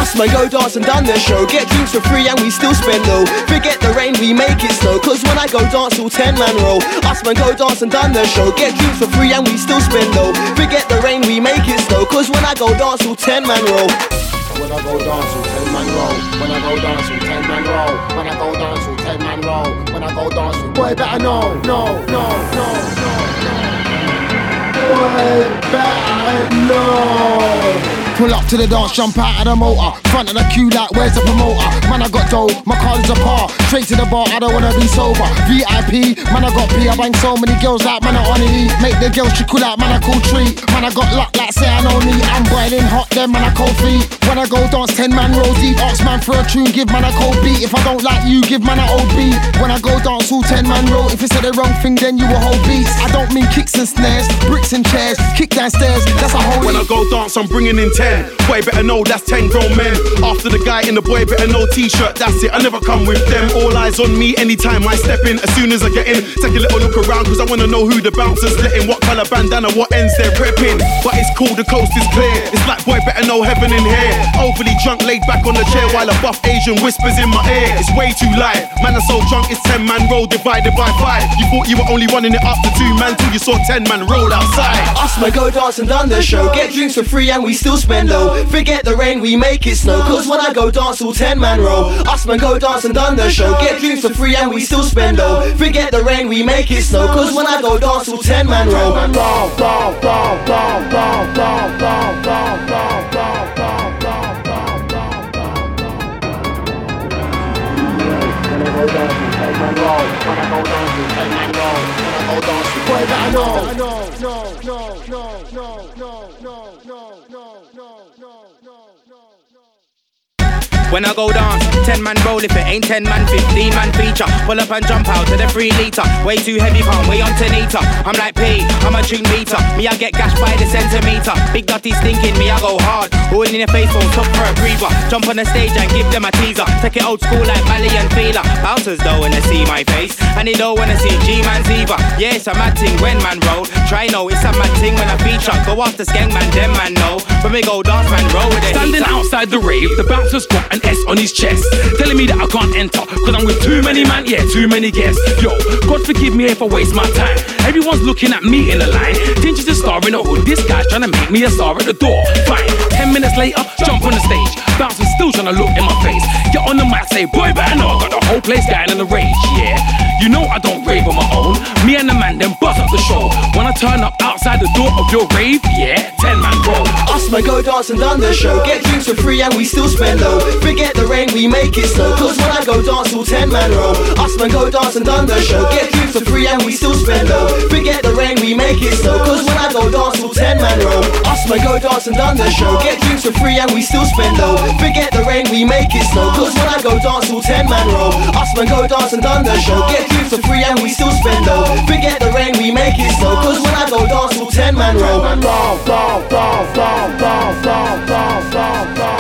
Us man go dance and done the show. Get drinks for free and we still spend low. Forget the rain, we make it snow. Cause when I go dance, all 10 man roll. Us man go dance and done the show. Get drinks for free and we still spend low. Forget the rain, we make it snow. Cause when I go dance, all 10 man roll. When I go dance, all 10 man roll. When I go dance, all 10 man roll. When I go dance, all 10 man roll. When I go dance, boy better know, no. Boy better know. Pull up to the dance, jump out of the motor. Front of the queue like, where's the promoter? Man, I got dough, my car is a par. Straight to the bar, I don't wanna be sober. VIP, man, I got P. I bang so many girls like, man, I on E. Make the girls she cool out, man, I cool treat. Man, I got luck like, say I know me. I'm boiling hot, then man, I cold feet. When I go dance, 10 man roll deep. Ask man for a tune, give man a cold beat. If I don't like you, give man a old beat. When I go dance, all 10 man roll. If you say the wrong thing, then you a whole beast. I don't mean kicks and snares, bricks and chairs. Kick downstairs, that's a whole. When I go dance, I'm bringing in 10. Boy better know that's 10 grown men. After the guy in the boy better know t-shirt, that's it, I never come with them. All eyes on me anytime I step in. As soon as I get in, take a little look around, cause I wanna know who the bouncers letting, what colour bandana, what ends they're repping. But it's cool, the coast is clear. It's like boy better know heaven in here. Overly drunk, laid back on the chair while a buff Asian whispers in my ear. It's way too light, man I'm so drunk it's 10 man roll divided by 5. You thought you were only running it up to 2 man till you saw 10 man roll outside. Us man go dance and done the show. Get drinks for free and we still spend low. Forget the rain, we make it snow. Cause when I go dance, all 10 man roll. Us man go dance and done the show. Get drinks for free and we still spend low. Forget the rain, we make it snow. Cause when I go dance, all 10 man roll. When I go dance, 10 man roll. If it ain't 10 man, 15 man feature. Pull up and jump out to the 3 litre. Way too heavy, palm, way on 10 eater. I'm like P, I'm a drink meter. Me, I get gashed by the centimetre. Big dirty stinking, me, I go hard. All in your face, won't top for a breather. Jump on the stage and give them a teaser. Take it old school like Mally and Feeler. Bouncers don't wanna see my face, and they don't wanna see G-Man's either. Yeah, it's a mad thing when man roll. Try no, it's a mad thing when I feature. Go after Skeng man, them man know. When we go dance, man roll with it. Standing outside the rave, the bouncer's got an S on his chest, telling me that I can't enter, cause I'm with too many man, yeah, too many guests. Yo, God forgive me if I waste my time. Everyone's looking at me in the line. Tinge is a star in the hood, this guy's trying to make me a star at the door. Fine, 10 minutes later, jump on the stage. Bouncer still trying to look in my face. Get on the mic, say, boy better know I got the whole place going in the rage, yeah. You know I don't rave on my own. Me and the man then buzz up the show. When I turn up outside the door of your rave, yeah, 10 man roll. Us man go dance and done the show. Get drinks for free and we still spend low. Forget the rain, we make it snow. Cause when I go dance, all 10 man roll. Us man go dance and done the show. Get drinks for free and we still spend low. Forget the rain, we make it snow. Cause when I go dance, all 10 man roll. Us man go dance and done the show. Get drinks for free and we still spend low. Forget the rain, we make it snow. Cause when I go dance, all 10 man roll. Us man go dance and done the show. Get drinks for free and we still spend low. Forget the rain, we make it snow. Cause when I go dance, all 10 man roll.